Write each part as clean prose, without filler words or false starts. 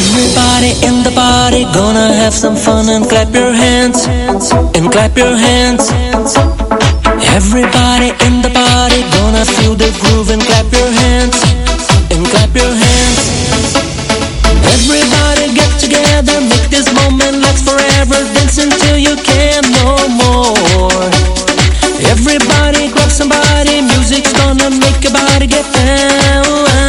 Everybody in the party gonna have some fun and clap your hands, and clap your hands. Everybody in the party gonna feel the groove and clap your hands, and clap your hands. Everybody get together, make this moment last forever. Dance until you can't no more. Everybody grab somebody, music's gonna make your body get down.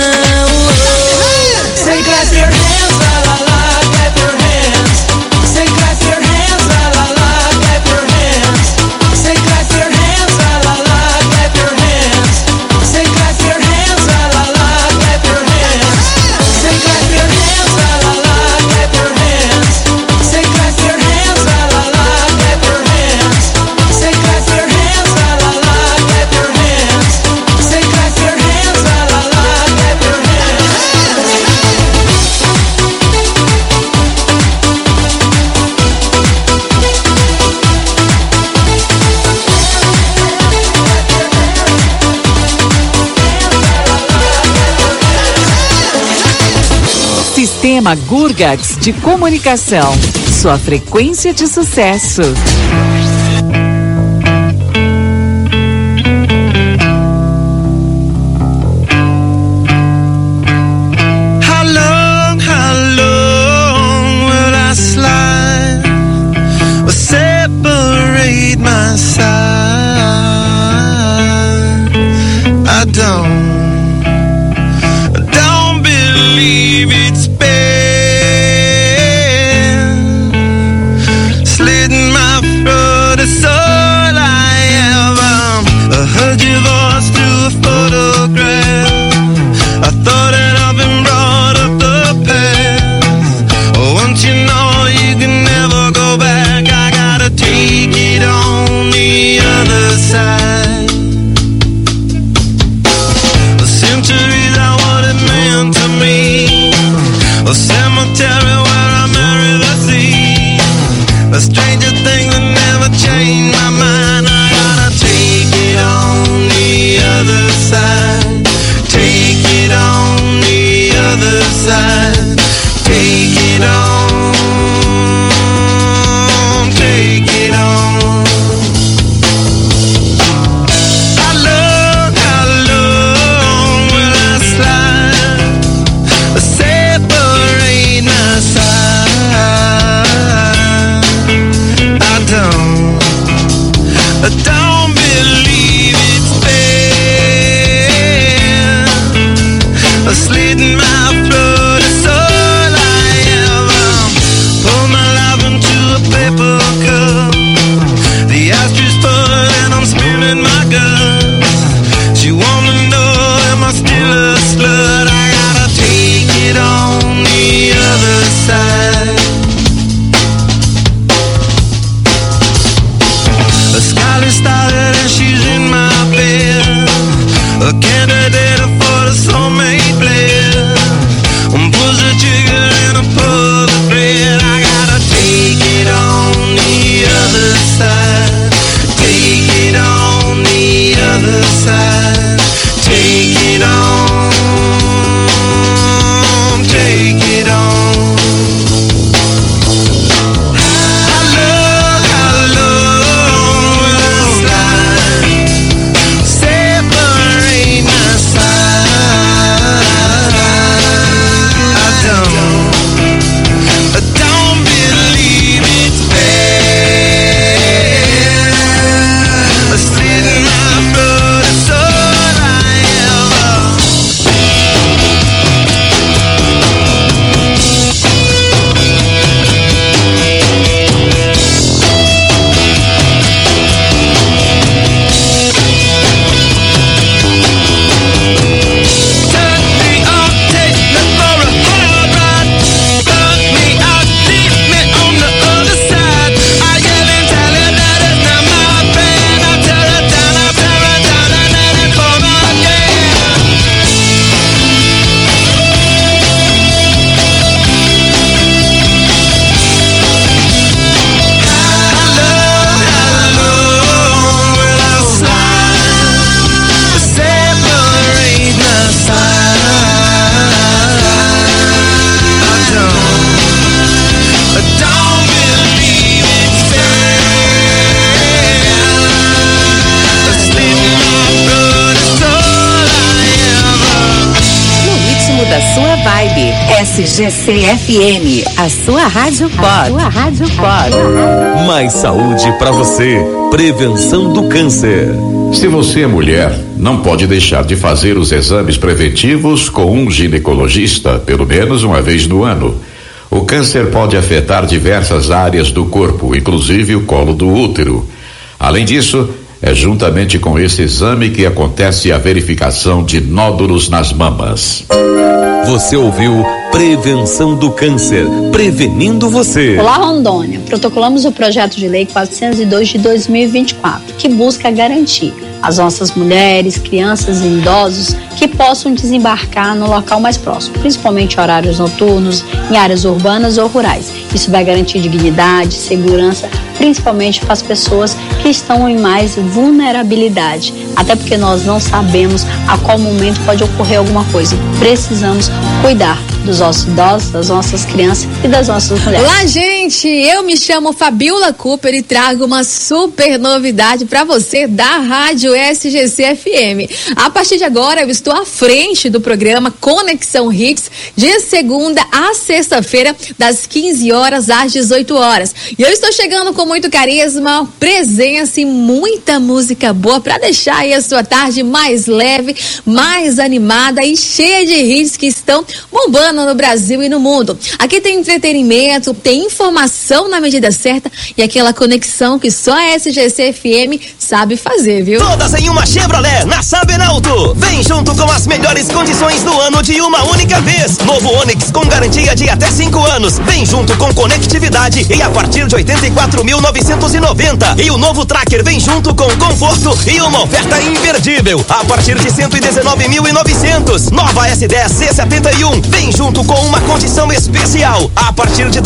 Say clap your hands, la la la, clap your hands. Say clap your hands, la la la, clap your hands. Say clap your hands, la la la, clap your hands. Say clap your hands, la la la, clap your hands. Say clap your hands, la la la, clap your hands. Say clap your hands, la la la, clap your hands. Say clap your hands, la la la, clap your hands. Say clap your hands, la la la, clap your hands. Sistema Gurgax de Comunicação. Sua frequência de sucesso. How long will I slide or separate my side? I don't believe it's been slitting my throat, it's all I am. I heard your voice through a photograph. I thought that I've been brought up the past. Oh, once you know you can never go back, I gotta take it on the other side. The centuries are what it meant to me. A cemetery where I marry the sea. A stranger thing that never changed my mind. I gotta take it on the other side. Take it on the other side. Take it on. Take it on. How long will I slide? Separate my side. SGC-FM, a sua rádio pode. Mais saúde para você. Prevenção do câncer. Se você é mulher, não pode deixar de fazer os exames preventivos com um ginecologista, pelo menos uma vez no ano. O câncer pode afetar diversas áreas do corpo, inclusive o colo do útero. Além disso, é juntamente com esse exame que acontece a verificação de nódulos nas mamas. Você ouviu Prevenção do Câncer, prevenindo você. Olá, Rondônia. Protocolamos o projeto de lei 402 de 2024, que busca garantir às nossas mulheres, crianças e idosos que possam desembarcar no local mais próximo, principalmente em horários noturnos, em áreas urbanas ou rurais. Isso vai garantir dignidade, segurança, principalmente para as pessoas que estão em mais vulnerabilidade, até porque nós não sabemos a qual momento pode ocorrer alguma coisa. Precisamos cuidar dos nossos idosos, das nossas crianças e das nossas mulheres. Olá, gente! Eu me chamo Fabiola Cooper e trago uma super novidade para você da Rádio SGC-FM. A partir de agora, eu estou à frente do programa Conexão Hits, de segunda a sexta-feira, das 15 horas às 18 horas. E eu estou chegando com muito carisma, presença e muita música boa para deixar aí a sua tarde mais leve, mais animada e cheia de hits que estão bombando no Brasil e no mundo. Aqui tem entretenimento, tem informação na medida certa e aquela conexão que só a SGC-FM sabe fazer, viu? Todas em uma Chevrolet na Sabenauto. Vem junto com as melhores condições do ano de uma única vez. Novo Onix com garantia de até 5 anos. Vem junto com conectividade e a partir de 84.990. E o novo Tracker vem junto com conforto e uma oferta imperdível. A partir de 119.900. Nova S10 C71 vem junto com uma condição especial. A partir de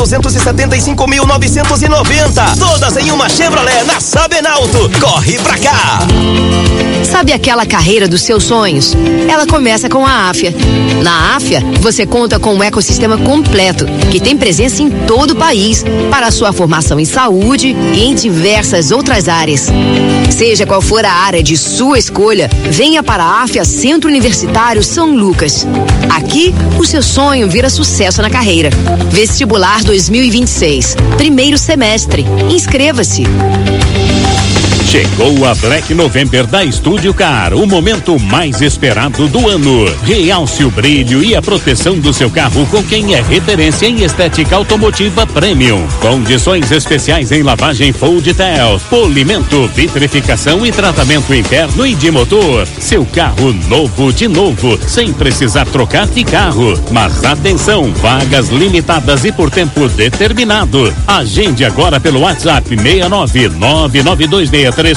275.990. Todas em uma Chevrolet na Sabenauto. Corre pra cá! Sabe aquela carreira dos seus sonhos? Ela começa com a Afya. Na Afya, você conta com um ecossistema completo, que tem presença em todo o país, para a sua formação em saúde e em diversas outras áreas. Seja qual for a área de sua escolha, venha para a Afya Centro Universitário São Lucas. Aqui, o seu sonho vira sucesso na carreira. Vestibular 2026, primeiro semestre. Inscreva-se. Chegou a Black November da Estúdio Car, o momento mais esperado do ano. Realce o brilho e a proteção do seu carro com quem é referência em estética automotiva premium. Condições especiais em lavagem full detail, polimento, vitrificação e tratamento interno e de motor. Seu carro novo de novo, sem precisar trocar de carro. Mas atenção, vagas limitadas e por tempo determinado. Agende agora pelo WhatsApp 69992634646.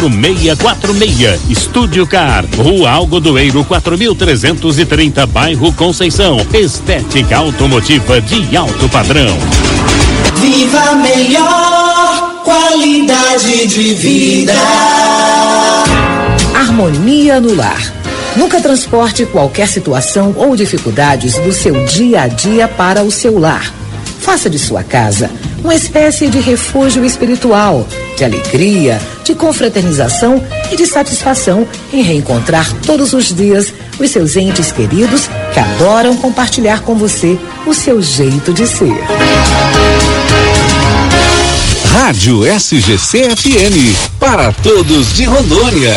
Estúdio Car, Rua Algodoeiro 4330, bairro Conceição. Estética automotiva de alto padrão. Viva a melhor qualidade de vida. Harmonia no lar. Nunca transporte qualquer situação ou dificuldades do seu dia a dia para o seu lar. Faça de sua casa uma espécie de refúgio espiritual, de alegria, de confraternização e de satisfação em reencontrar todos os dias os seus entes queridos que adoram compartilhar com você o seu jeito de ser. Rádio SGC-FM, para todos de Rondônia.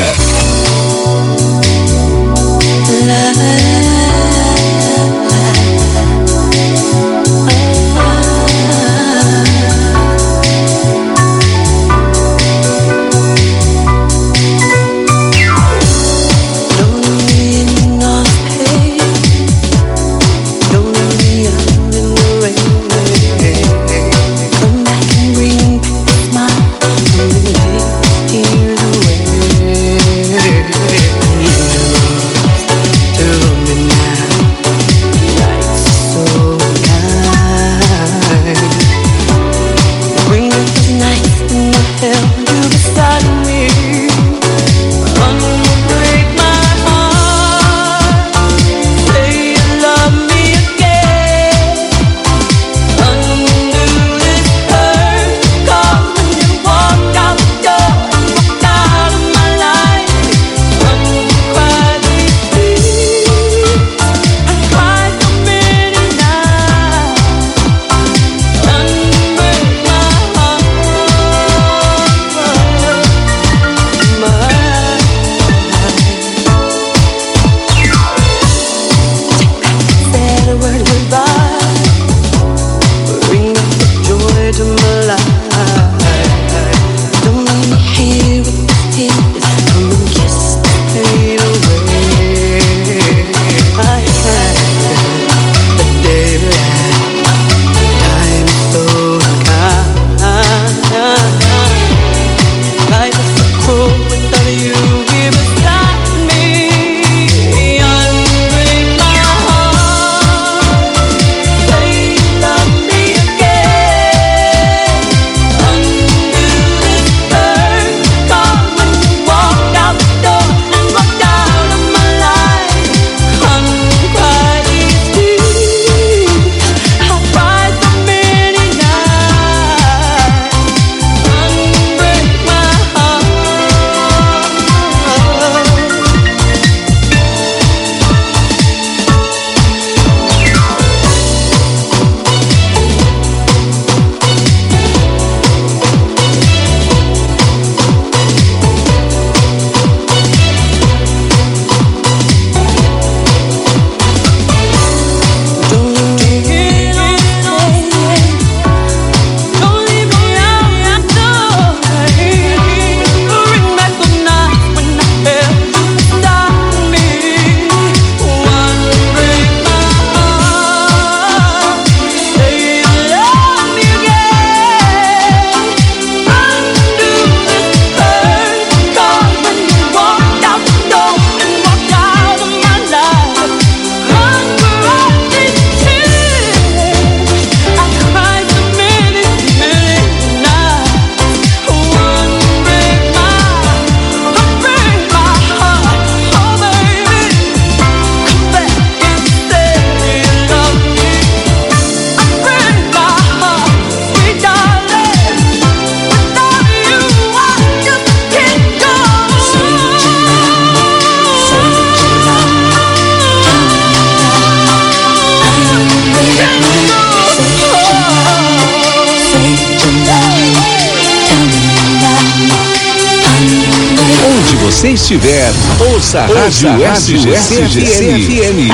você estiver, ouça a Rádio SGC-FM.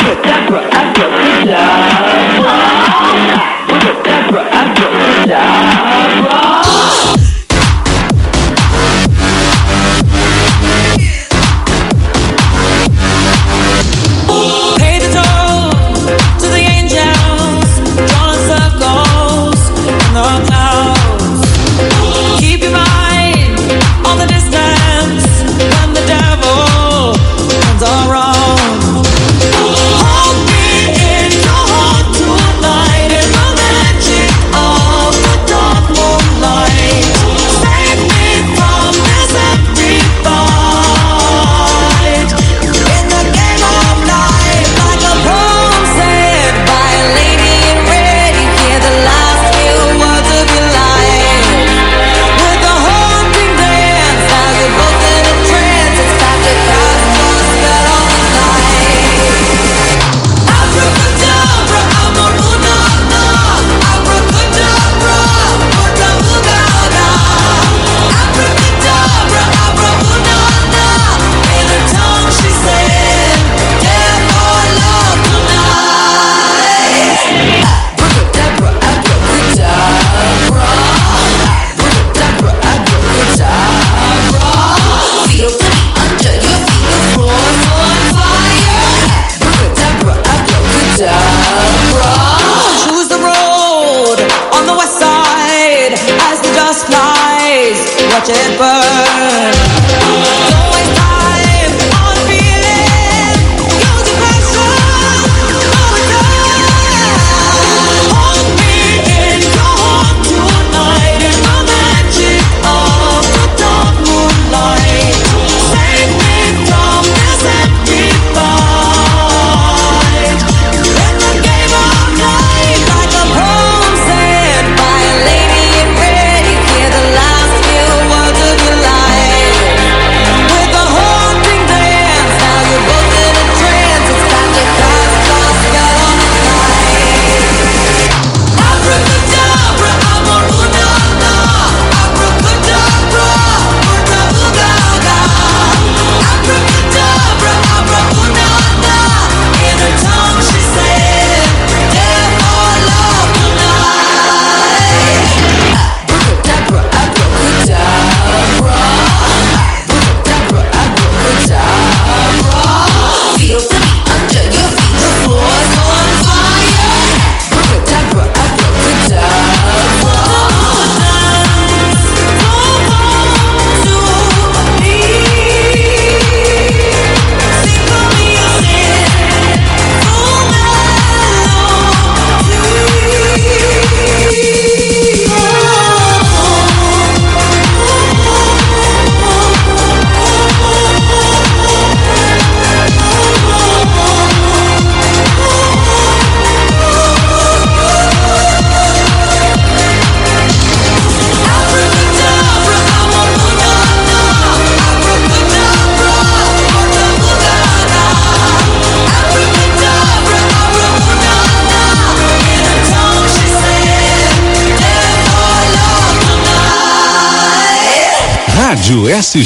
Rádio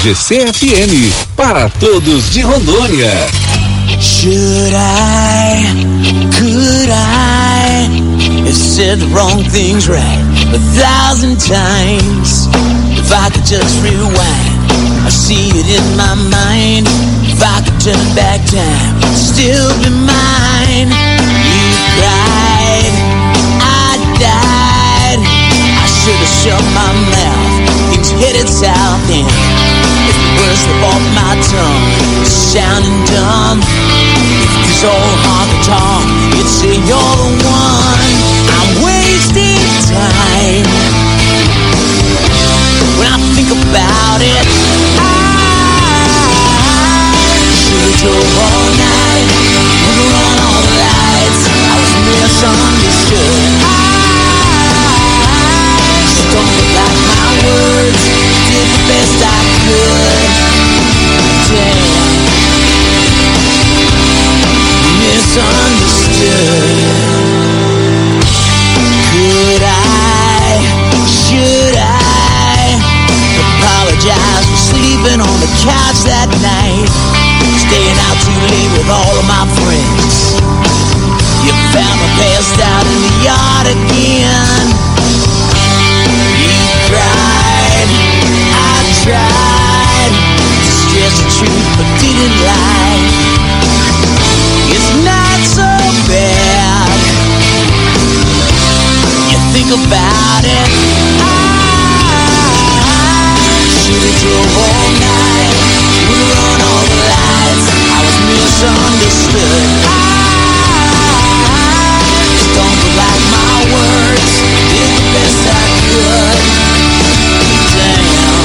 SGC-FM, para todos de Rondônia. Should I, could I have said the wrong things right 1,000 times? If I could just rewind, I see it in my mind. If I could turn back time, it'd still be mine. You cried, I died. I should have shut my mouth. Things headed south and if the words slip off my tongue, sounding dumb. If this old heart could talk, it'd say you're the one. I'm wasting time. When I think about it, I should've drove all night, put on all the lights. I was misunderstood. I stumbled like my words, did the best I could. Damn, misunderstood. think about it. I should've drove all night, would've run all the lights. I was misunderstood. I stumbled like my words, did the best I could. Damn,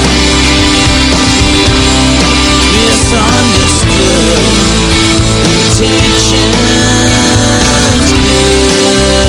misunderstood. Intentions good.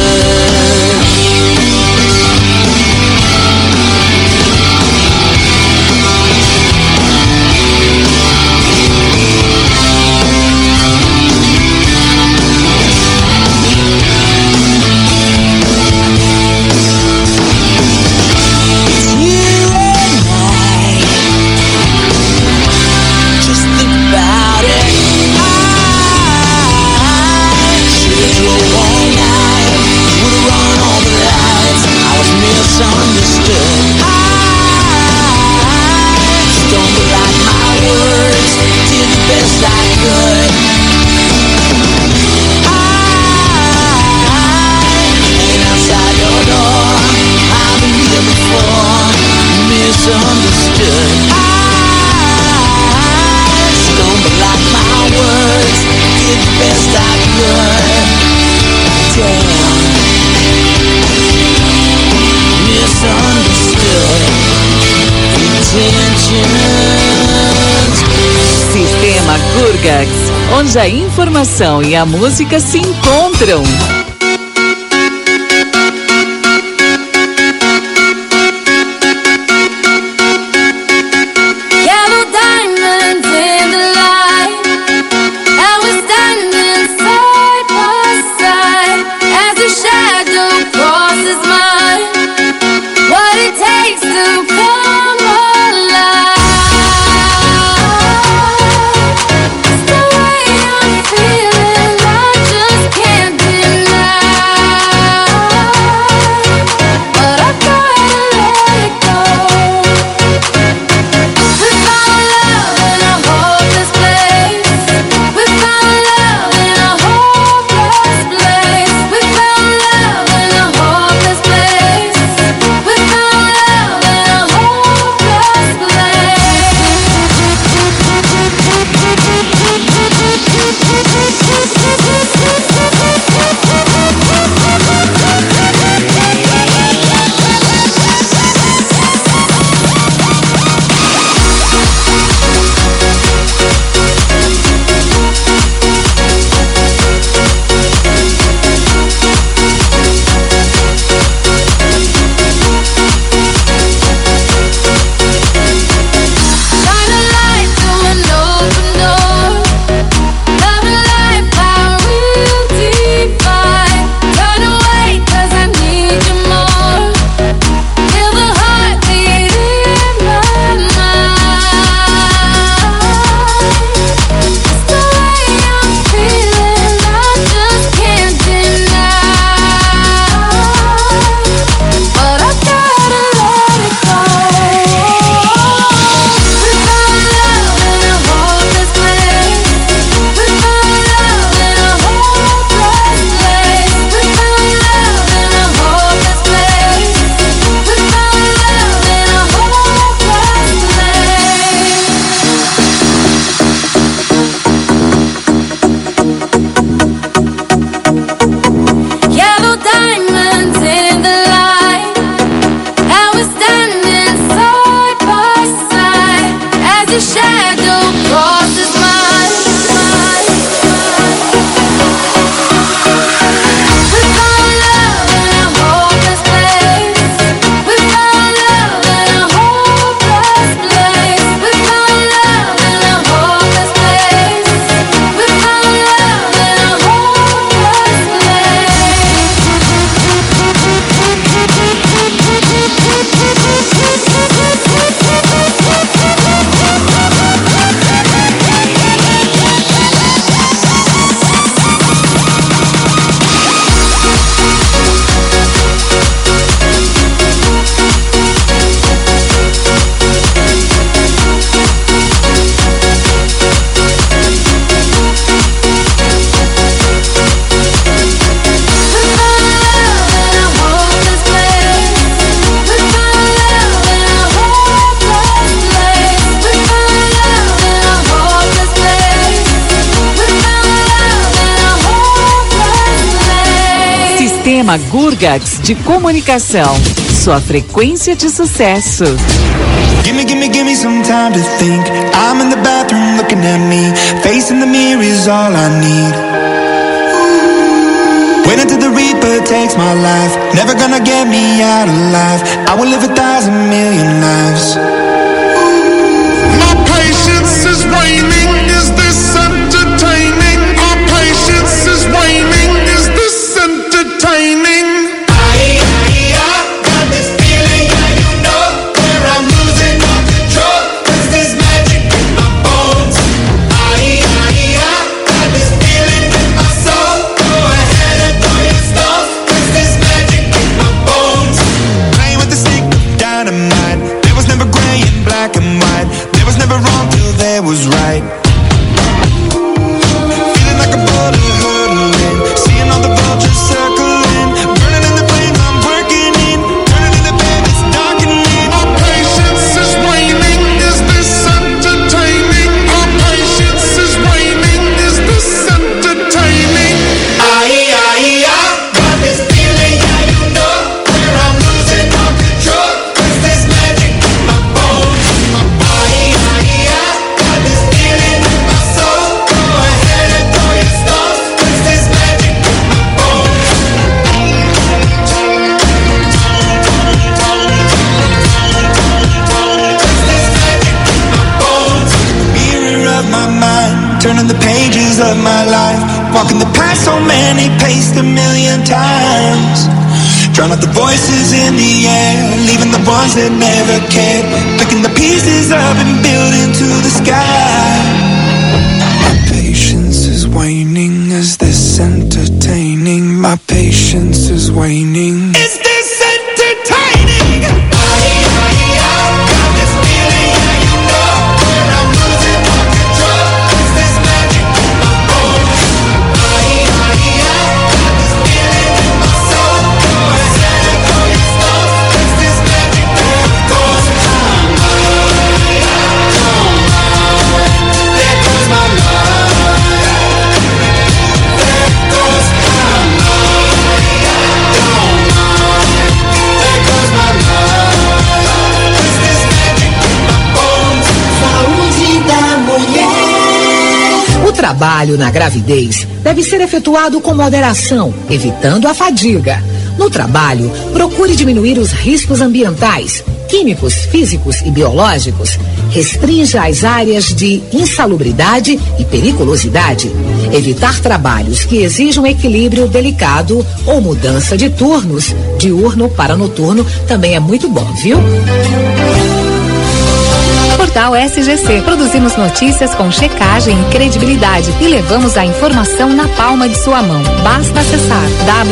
Misunderstood. I stumbled like my words, did the best I could. I ain't outside your door, I've been here before. Misunderstood. I stumbled like my words, did the best I could. Damn. Misunderstood. Intentions. Sistema Gurgax, onde a informação e a música se encontram. Feeling I just can't deny. Sistema Gurgax de Comunicação. Sua frequência de sucesso. Give me some time to think. I'm in the bathroom looking at me. Facing the mirror is all I need. Wait until the Reaper takes my life. Never gonna get me out alive. I will live 1,000,000,000 lives. My patience is waning. Is this entertaining? My patience is waning. Is this entertaining? Was right. Feeling like a boulder hurtling, seeing all the vultures circling, burning in the flames I'm working in, turning in the bed it's darkening. My patience is waning. Is this entertaining? My patience is waning. Is this entertaining? I got this feeling, yeah, you know, where I'm losing all control. 'Cause there's magic in my bones. Turning the pages of my life, walking the path so many paced 1,000,000 times. Drown out the voices in the air, leaving the ones that never cared. Picking the pieces up and building to the sky. My patience is waning. Is this entertaining? My patience is waning. Is this entertaining? O trabalho na gravidez deve ser efetuado com moderação, evitando a fadiga. No trabalho, procure diminuir os riscos ambientais, químicos, físicos e biológicos. Restrinja as áreas de insalubridade e periculosidade. Evitar trabalhos que exijam equilíbrio delicado ou mudança de turnos, diurno para noturno, também é muito bom, viu? Portal SGC. Produzimos notícias com checagem e credibilidade e levamos a informação na palma de sua mão. Basta acessar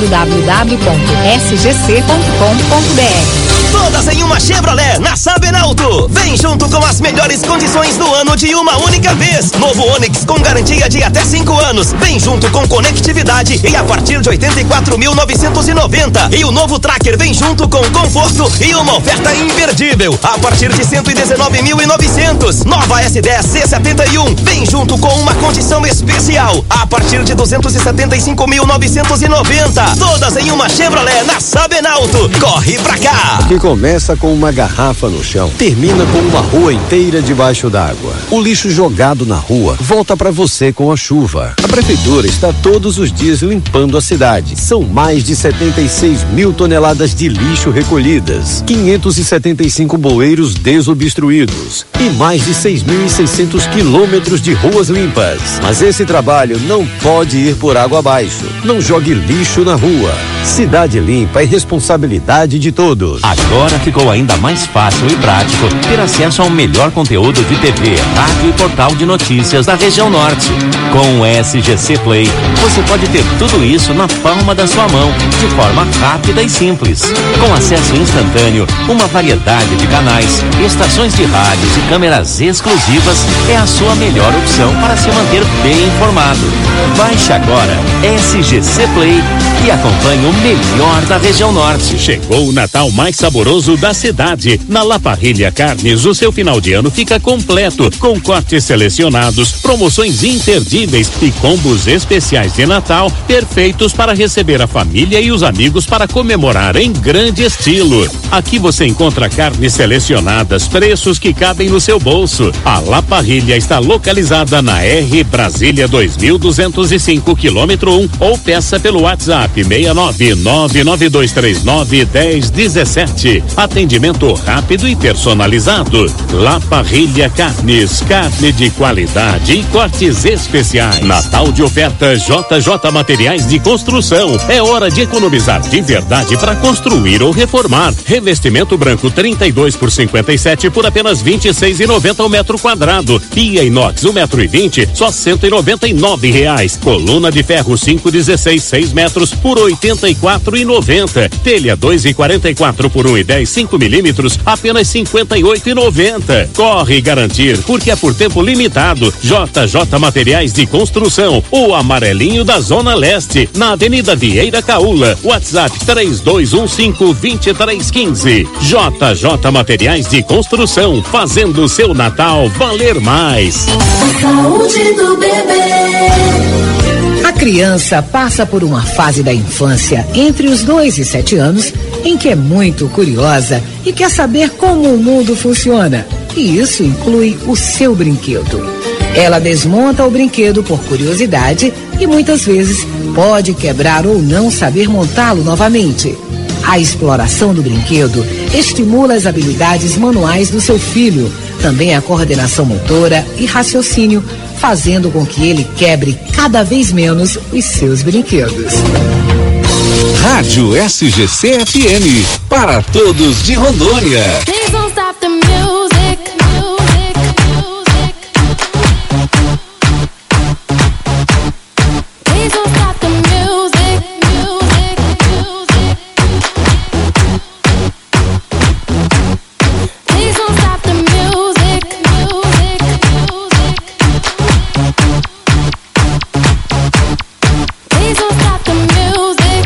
www.sgc.com.br. Todas em uma Chevrolet na Sabenauto. Vem junto com as melhores condições do ano de uma única vez. Novo Onix com garantia de até 5 anos. Vem junto com conectividade e a partir de 84.990. E o novo Tracker vem junto com conforto e uma oferta imperdível. A partir de 119.900. Nova S10 C71 vem junto com uma condição especial. A partir de 275.990. Todas em uma Chevrolet na Sabenauto. Corre pra cá. Que começa com uma garrafa no chão, termina com uma rua inteira debaixo d'água. O lixo jogado na rua volta para você com a chuva. A prefeitura está todos os dias limpando a cidade. São mais de 76.000 toneladas de lixo recolhidas, 575 bueiros desobstruídos e mais de 6.600 quilômetros de ruas limpas. Mas esse trabalho não pode ir por água abaixo. Não jogue lixo na rua. Cidade limpa é responsabilidade de todos. Agora ficou ainda mais fácil e prático ter acesso ao melhor conteúdo de TV, rádio e portal de notícias da região norte. Com o SGC Play, você pode ter tudo isso na palma da sua mão, de forma rápida e simples. Com acesso instantâneo, uma variedade de canais, estações de rádios e câmeras exclusivas é a sua melhor opção para se manter bem informado. Baixe agora SGC Play e acompanhe o melhor da região norte. Chegou o Natal mais saboroso da cidade. Na La Parrilla Carnes, o seu final de ano fica completo, com cortes selecionados, promoções imperdíveis e combos especiais de Natal, perfeitos para receber a família e os amigos para comemorar em grande estilo. Aqui você encontra carnes selecionadas, preços que cabem no seu bolso. A La Parrilla está localizada na R Brasília 2205, quilômetro 1, ou peça pelo WhatsApp 69992391017. Atendimento rápido e personalizado. La Parrilla Carnes, carne de qualidade e cortes especiais. Natal de oferta JJ Materiais de Construção. É hora de economizar de verdade para construir ou reformar. Revestimento branco 32 por 57 por apenas R$26,90 o metro quadrado. Pia inox 1,20 m, só R$199. Coluna de ferro 5,16 6 metros por R$84,90. Telha 2,44 por 1,10 5 milímetros, apenas R$58,90. Corre garantir, porque é por tempo limitado. JJ Materiais de Construção, o amarelinho da Zona Leste, na Avenida Vieira Caúla. WhatsApp 3215-2315. JJ Materiais de Construção, fazendo o seu Natal valer mais. Saúde do bebê. A criança passa por uma fase da infância entre os 2 e 7 anos em que é muito curiosa e quer saber como o mundo funciona. E isso inclui o seu brinquedo. Ela desmonta o brinquedo por curiosidade e muitas vezes pode quebrar ou não saber montá-lo novamente. A exploração do brinquedo estimula as habilidades manuais do seu filho, também a coordenação motora e raciocínio, fazendo com que ele quebre cada vez menos os seus brinquedos. Rádio SGC FM, para todos de Rondônia. Please don't stop the music. Please don't stop the music. Please don't stop the music. Please don't stop the music.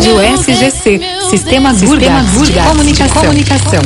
Rádio SGC, Sistema Gurgax de Comunicação.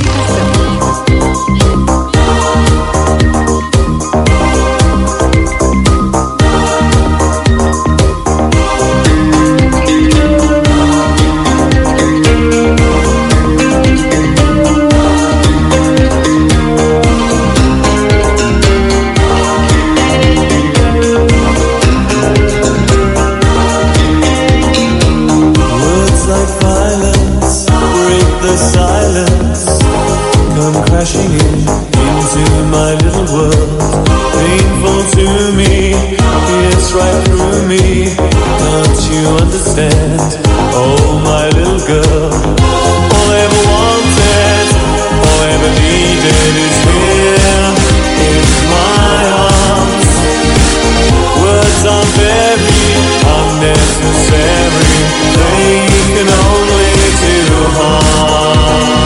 Crashing into my little world, painful to me, yes, right through me. Don't you understand? Oh, my little girl. All I ever wanted, all I ever needed is here in my arms. Words are very unnecessary, they can only do harm.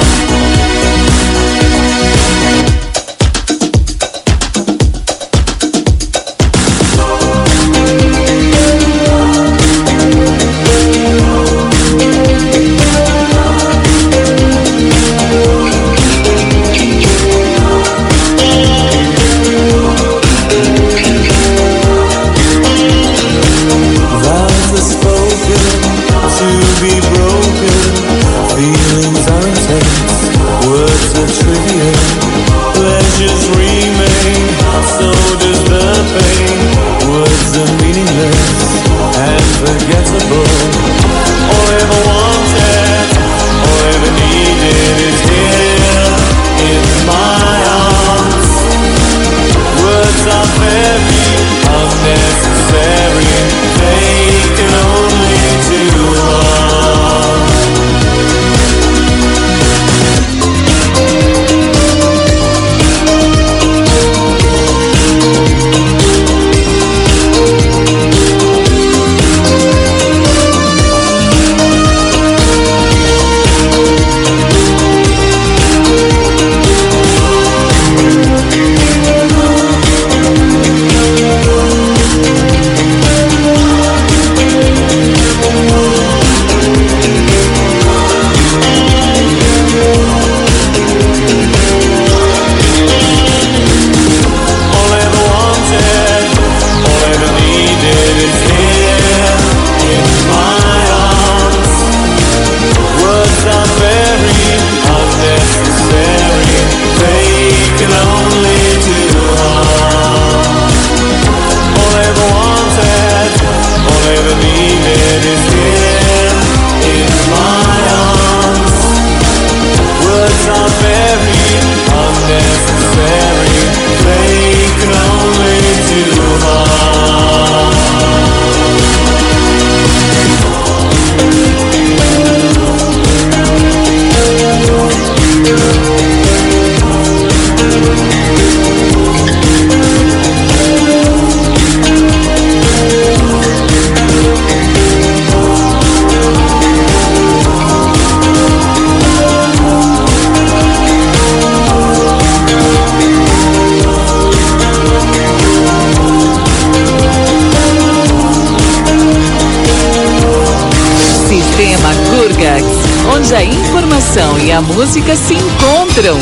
onde a informação e a música se encontram.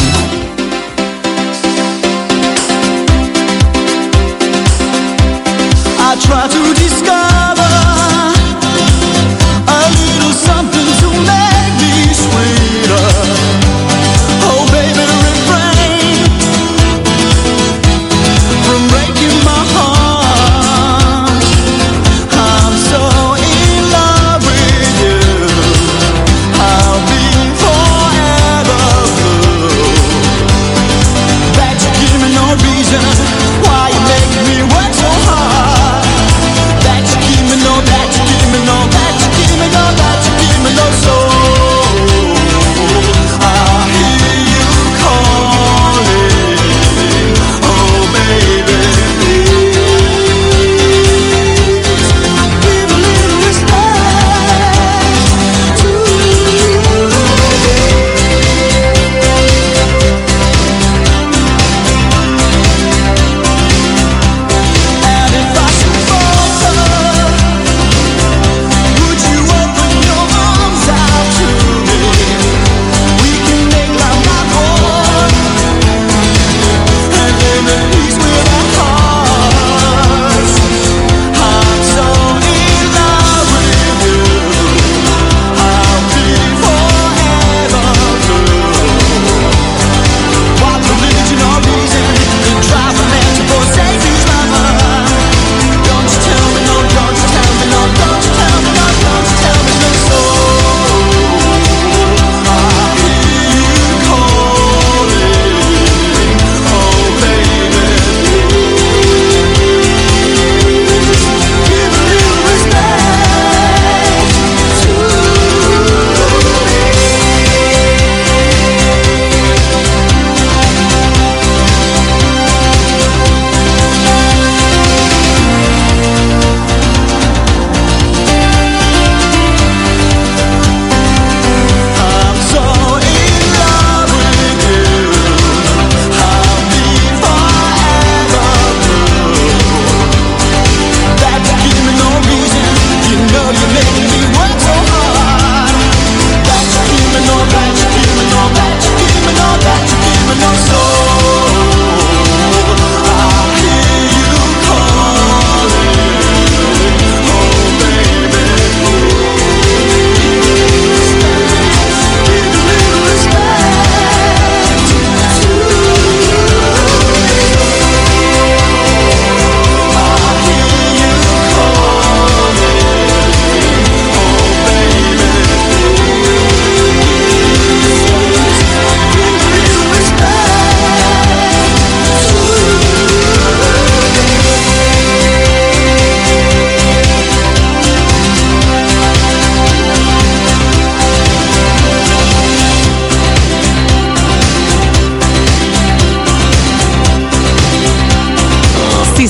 I try to discover a little something to make me sweeter. Oh baby, refrain from breaking my heart. I'm so in love with you. I'll be forever blue.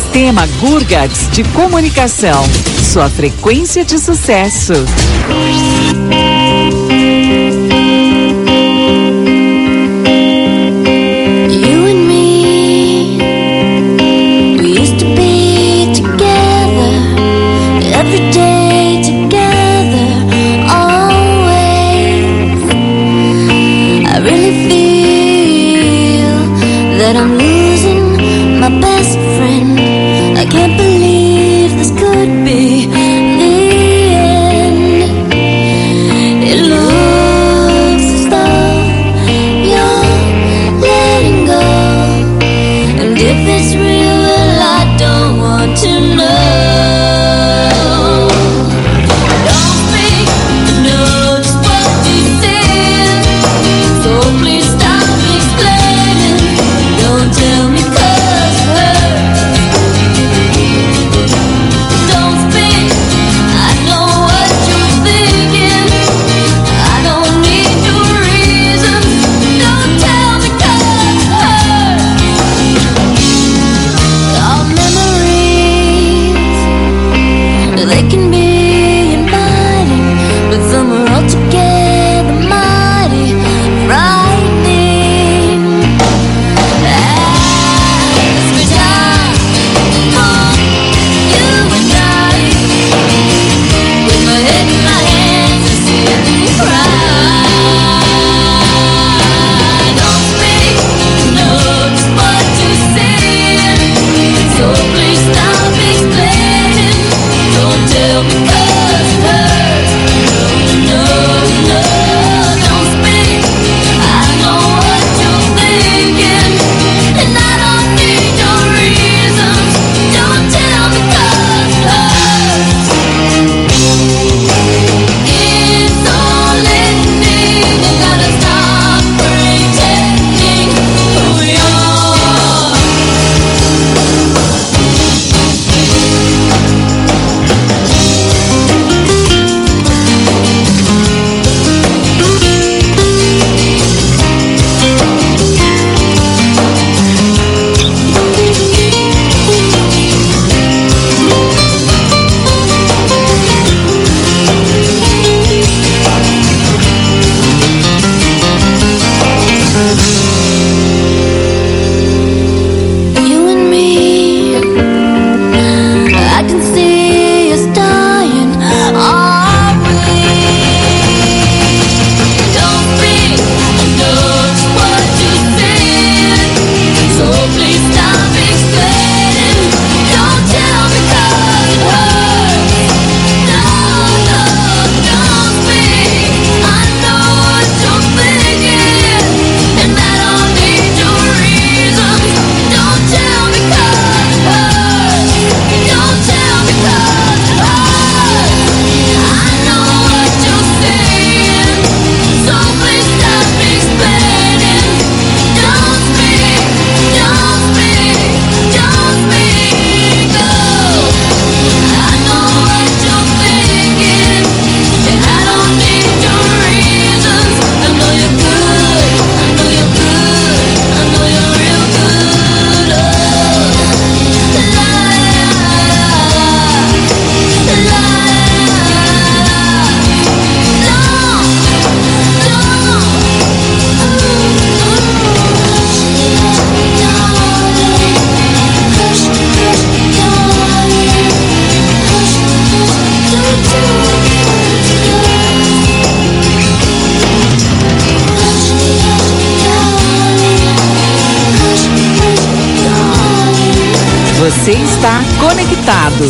Sistema Gurgax de Comunicação. Sua frequência de sucesso. Você está conectado.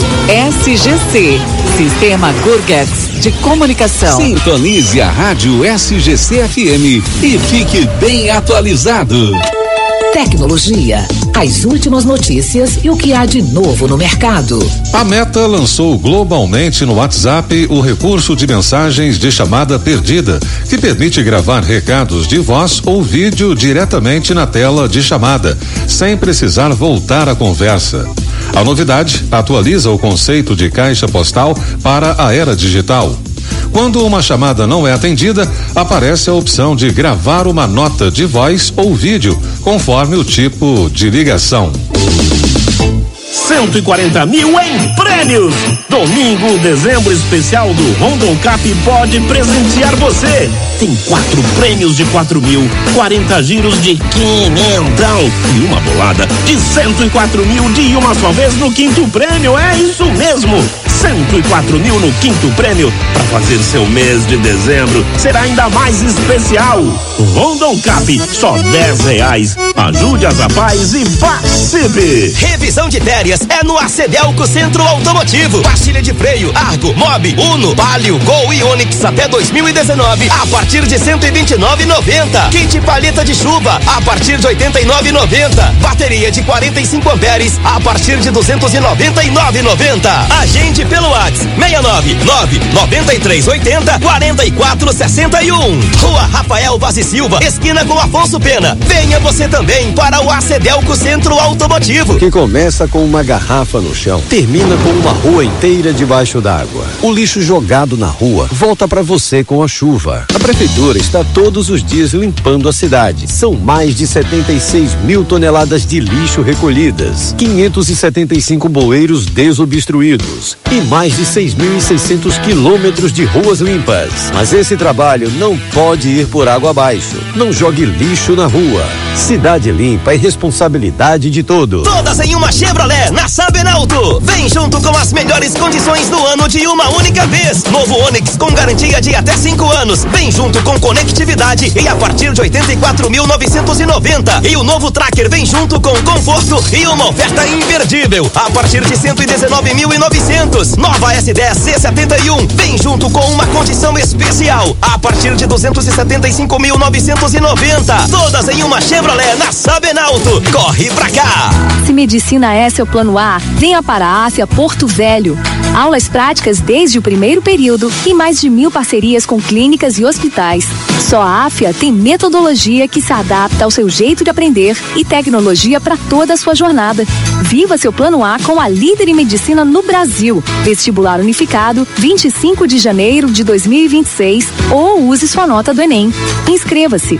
SGC, Sistema Gurgax de Comunicação. Sintonize a Rádio SGC FM e fique bem atualizado. Tecnologia, as últimas notícias e o que há de novo no mercado. A Meta lançou globalmente no WhatsApp o recurso de mensagens de chamada perdida, que permite gravar recados de voz ou vídeo diretamente na tela de chamada, sem precisar voltar à conversa. A novidade atualiza o conceito de caixa postal para a era digital. Quando uma chamada não é atendida, aparece a opção de gravar uma nota de voz ou vídeo, conforme o tipo de ligação. 140 mil em prêmios. Domingo, dezembro especial do Rondon Cap pode presentear você. Tem 4 prêmios de 4 mil, 40 giros de 500 e uma bolada de 104 mil de uma só vez no quinto prêmio. É isso mesmo, 104 mil no quinto prêmio, para fazer seu mês de dezembro ser ainda mais especial. Rondon Cap, só R$10. Ajude as rapazes e participe. Revisão de férias é no Acedelco Centro Automotivo. Pastilha de freio, Argo, Mob, Uno, Palio, Gol e Onix até 2019 a partir de R$129,90. Kit paleta de chuva a partir de R$89,90. Bateria de 45 amperes a partir de R$299,90. Agende pelo WhatsApp 699-9380-4461. Rua Rafael Vaz e Silva, esquina com Afonso Pena. Venha você também para o Acedelco Centro Automotivo. Que começa com uma garrafa no chão, termina com uma rua inteira debaixo d'água. O lixo jogado na rua volta para você com a chuva. A prefeitura está todos os dias limpando a cidade. São mais de 76 mil toneladas de lixo recolhidas, 575 bueiros desobstruídos e mais de 6.600 quilômetros de ruas limpas. Mas esse trabalho não pode ir por água abaixo. Não jogue lixo na rua. Cidade limpa é responsabilidade de todos. Todas em uma Chevrolet na Sabenalto. Vem junto com as melhores condições do ano de uma única vez. Novo Onix com garantia de até 5 anos. Vem junto com conectividade e a partir de 84.990. E o novo Tracker vem junto com conforto e uma oferta imperdível a partir de 119.900. Nova S10 C71 vem junto com uma condição especial a partir de 275.990. Todas em uma Chevrolet na Sabenalto. Corre pra cá! Se medicina é seu plano A, venha para a AFIA Porto Velho. Aulas práticas desde o primeiro período e mais de 1.000 parcerias com clínicas e hospitais. Só a AFIA tem metodologia que se adapta ao seu jeito de aprender e tecnologia para toda a sua jornada. Viva seu plano A com a líder em medicina no Brasil. Vestibular unificado, 25 de janeiro de 2026, ou use sua nota do Enem. Inscreva-se,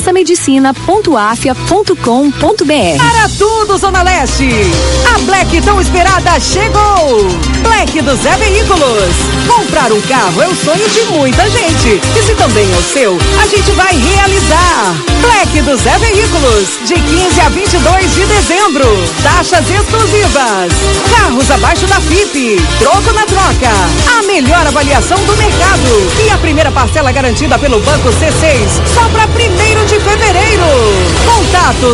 façamedicina.afia.com.br. Para tudo, Zona Leste! A Black tão esperada chegou! Black do Zé Veículos. Comprar um carro é o sonho de muita gente. E se também é o seu, a gente vai realizar. Black do Zé Veículos, de 15 a 22 de dezembro. Taxas exclusivas. Carros abaixo da FIP. Troco na troca. A melhor avaliação do mercado. E a primeira parcela garantida pelo Banco C6 só para 1º de fevereiro. Contato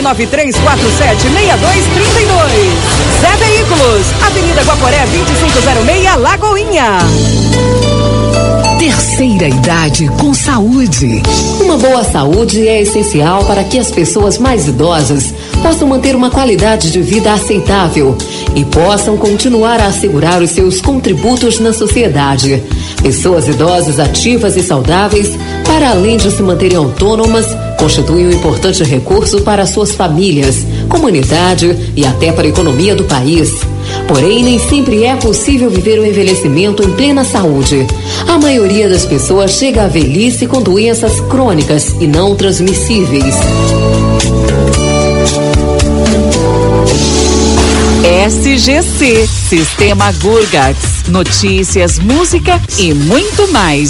993476232. Zé Veículos, Avenida Guaporé 2506, Lagoinha. Terceira idade com saúde. Uma boa saúde é essencial para que as pessoas mais idosas possam manter uma qualidade de vida aceitável e possam continuar a assegurar os seus contributos na sociedade. Pessoas idosas ativas e saudáveis, para além de se manterem autônomas, constituem um importante recurso para suas famílias, comunidade e até para a economia do país. Porém, nem sempre é possível viver o envelhecimento em plena saúde. A maioria das pessoas chega à velhice com doenças crônicas e não transmissíveis. SGC, Sistema Gurgax, notícias, música e muito mais.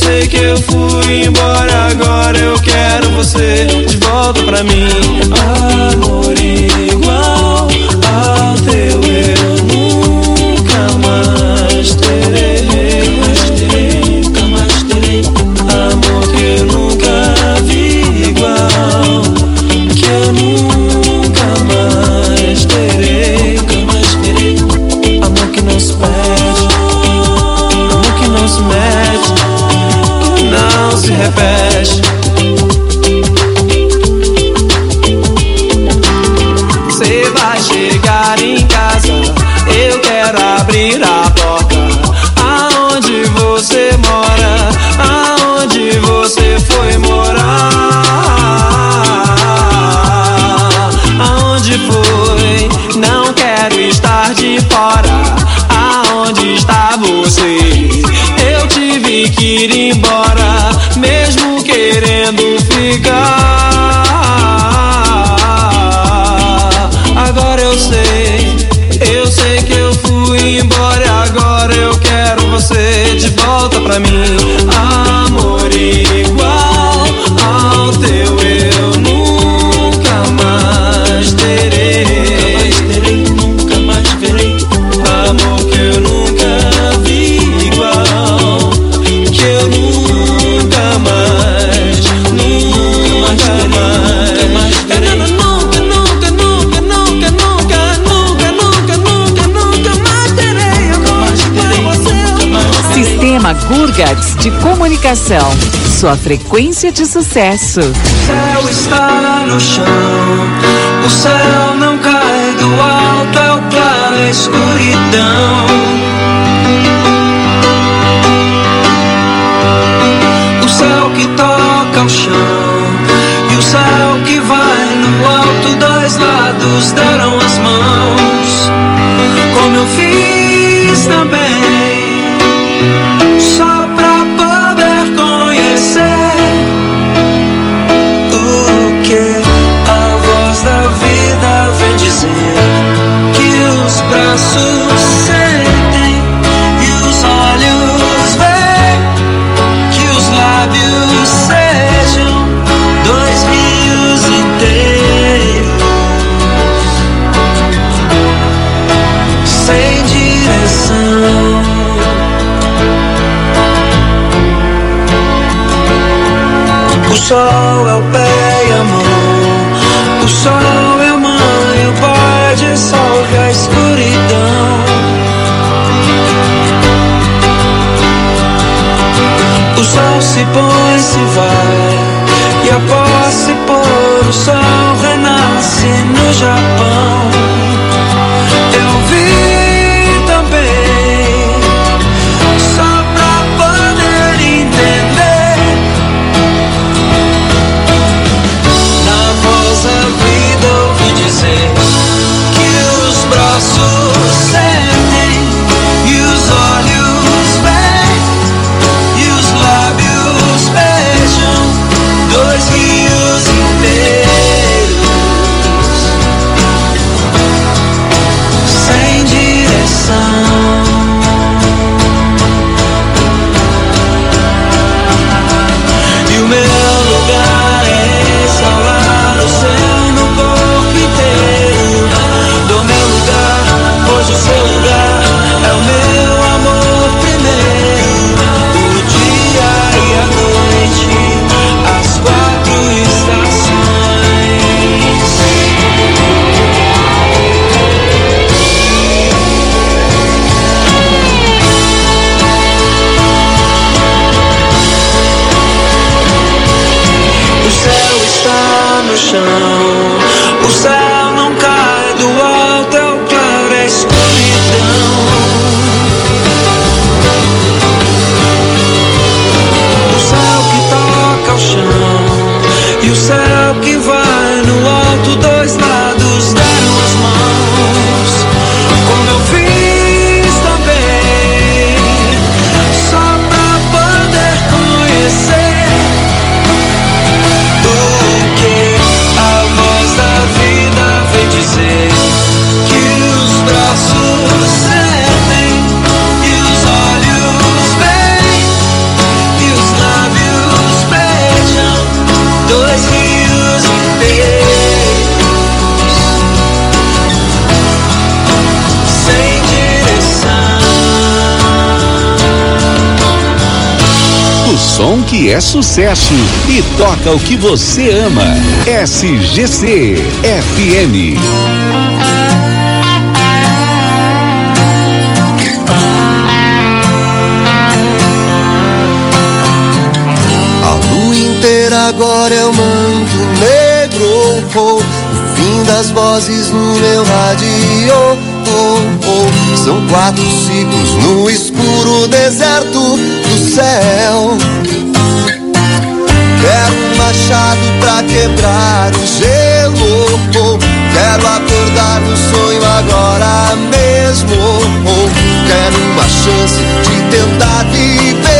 sei que eu fui embora, agora eu quero você de volta pra mim. Amor igual ao teu eu nunca mais terei, nunca mais terei. Amor que eu nunca vi igual, que eu nunca mais terei, nunca mais terei. Amor que não se perde, amor que não se mede, que não se repete. Você vai chegar em casa, eu quero abrir a porta. Aonde você mora, aonde você foi morar, aonde foi, não quero estar de fora. Aonde está você? Eu tive que ir embora, mesmo querendo ficar. Agora eu sei que eu fui embora, agora eu quero você de volta pra mim. Amor igual ao teu eu nunca mais terei, nunca mais verei. Amor que eu nunca vi igual, que eu nunca mais, nunca mais terei. Nunca, nunca, nunca, nunca, nunca, nunca, nunca, nunca, nunca mais terei. Eu gosto de você. Sistema Gurgax de Comunicação. Sua frequência de sucesso. O céu está no chão, o céu não cai do alto, é o claro, a escuridão. O céu que toca o chão e o céu que vai no alto, dois lados deram as mãos, como eu fiz também, só pra poder conhecer o que a voz da vida vem dizer, que os braços sentem e os olhos veem, que os lábios sejam dois rios inteiros, sem direção. O sol é o pé e a mão, o sol é a mãe, o pai dissolve a escuridão. O sol se põe, se vai, e após se pôr o sol renasce no Japão. Eu vi também, só pra poder entender, na voz da vida ouvi dizer que os braços sentem e os olhos veem e os lábios beijam dois rios inteiros, som que é sucesso e toca o que você ama. SGC FM. Agora é o manto negro, o fim das vozes no meu rádio. São 4 ciclos no escuro deserto do céu. Quero um machado pra quebrar o gelo. Quero acordar no sonho agora mesmo. Quero uma chance de tentar viver